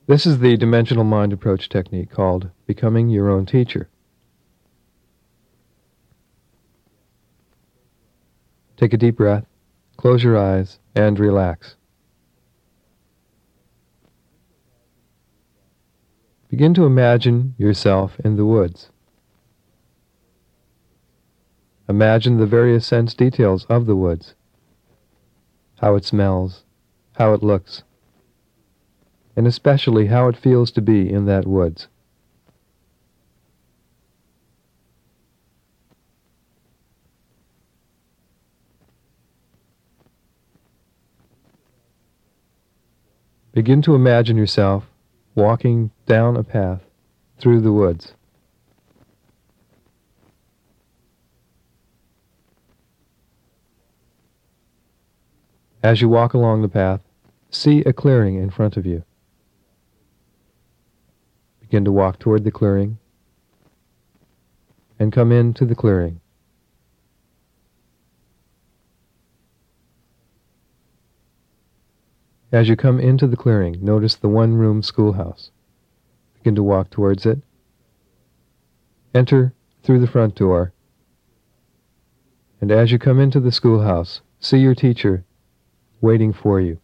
This is the dimensional mind approach technique called becoming your own teacher. Take a deep breath, close your eyes, and relax. Begin to imagine yourself in the woods. Imagine the various sense details of the woods, how it smells, how it looks, and especially how it feels to be in that woods. Begin to imagine yourself walking down a path through the woods. As you walk along the path, see a clearing in front of you. Begin to walk toward the clearing and come into the clearing. As you come into the clearing, notice the one-room schoolhouse. Begin to walk towards it. Enter through the front door, and as you come into the schoolhouse, see your teacher waiting for you.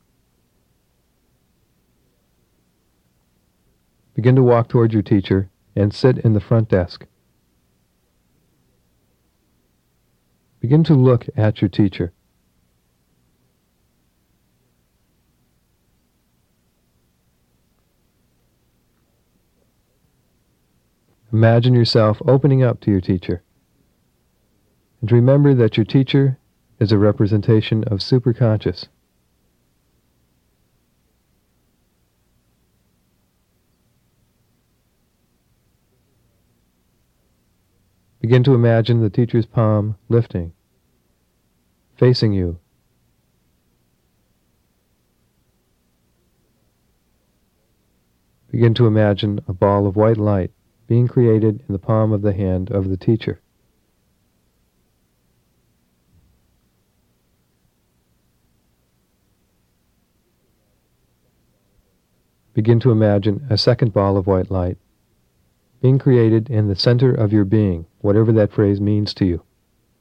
Begin to walk towards your teacher and sit in the front desk. Begin to look at your teacher. Imagine yourself opening up to your teacher. And remember that your teacher is a representation of superconscious. Begin to imagine the teacher's palm lifting, facing you. Begin to imagine a ball of white light being created in the palm of the hand of the teacher. Begin to imagine a second ball of white light being created in the center of your being, whatever that phrase means to you.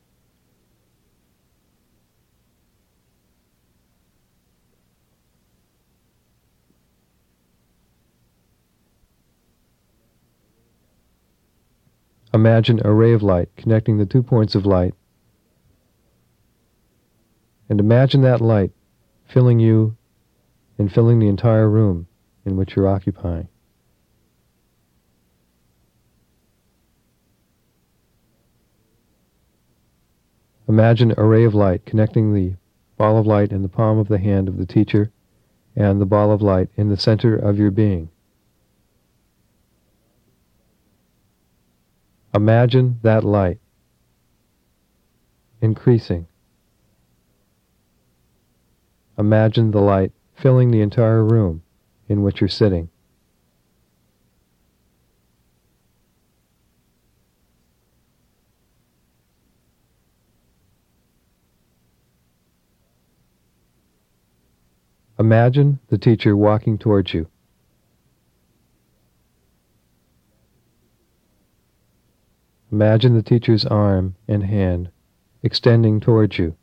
Imagine a ray of light connecting the 2 points of light, and imagine that light filling you and filling the entire room in which you're occupying. Imagine a ray of light connecting the ball of light in the palm of the hand of the teacher and the ball of light in the center of your being. Imagine that light increasing. Imagine the light filling the entire room in which you're sitting. Imagine the teacher walking towards you. Imagine the teacher's arm and hand extending towards you.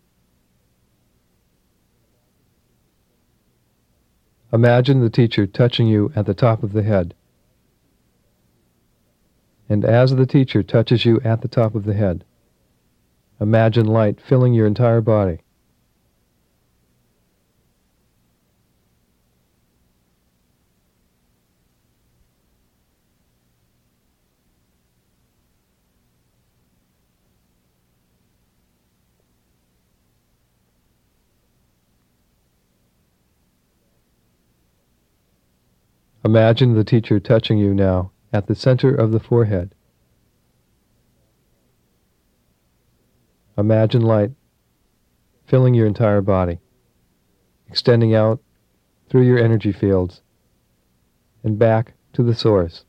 Imagine the teacher touching you at the top of the head. And as the teacher touches you at the top of the head, imagine light filling your entire body. Imagine the teacher touching you now at the center of the forehead. Imagine light filling your entire body, extending out through your energy fields and back to the source.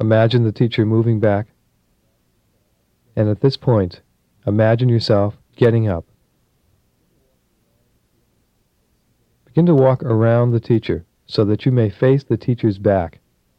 Imagine the teacher moving back, and at this point, imagine yourself getting up. Begin to walk around the teacher so that you may face the teacher's back.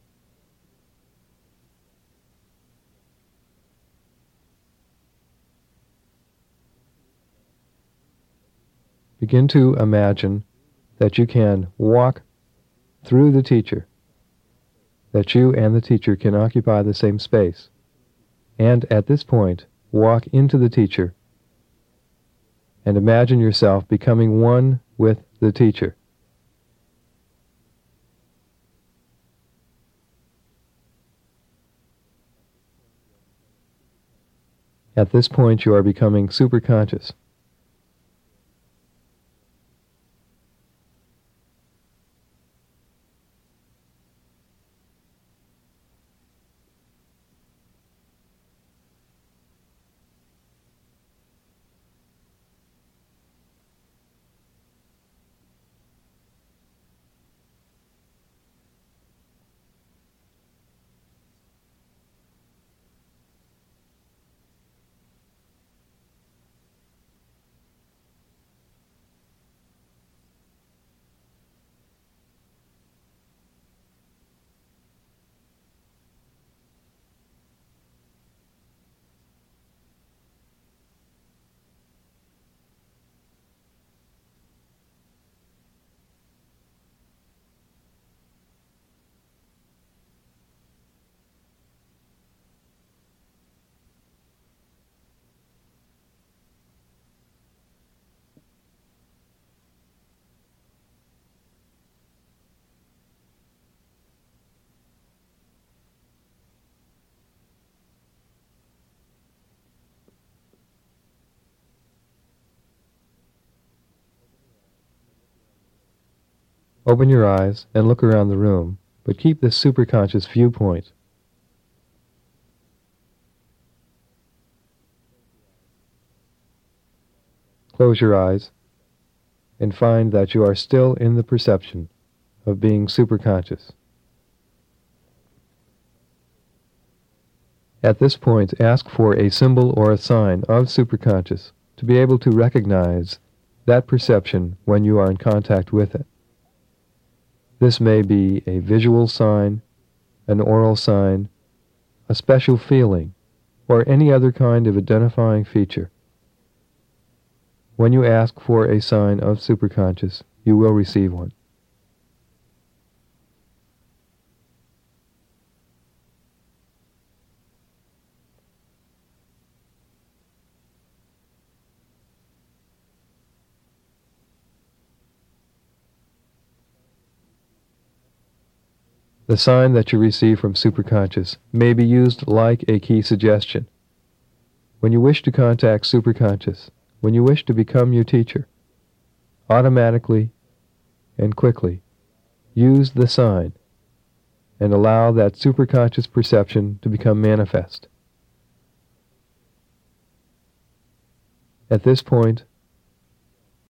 Begin to imagine that you can walk through the teacher, that you and the teacher can occupy the same space, and at this point, walk into the teacher and imagine yourself becoming one with the teacher. At this point, you are becoming superconscious. Open your eyes and look around the room, but keep this superconscious viewpoint. Close your eyes and find that you are still in the perception of being superconscious. At this point, ask for a symbol or a sign of superconscious to be able to recognize that perception when you are in contact with it. This may be a visual sign, an oral sign, a special feeling, or any other kind of identifying feature. When you ask for a sign of superconscious, you will receive one. The sign that you receive from superconscious may be used like a key suggestion. When you wish to contact superconscious, when you wish to become your teacher, automatically and quickly use the sign and allow that superconscious perception to become manifest. At this point,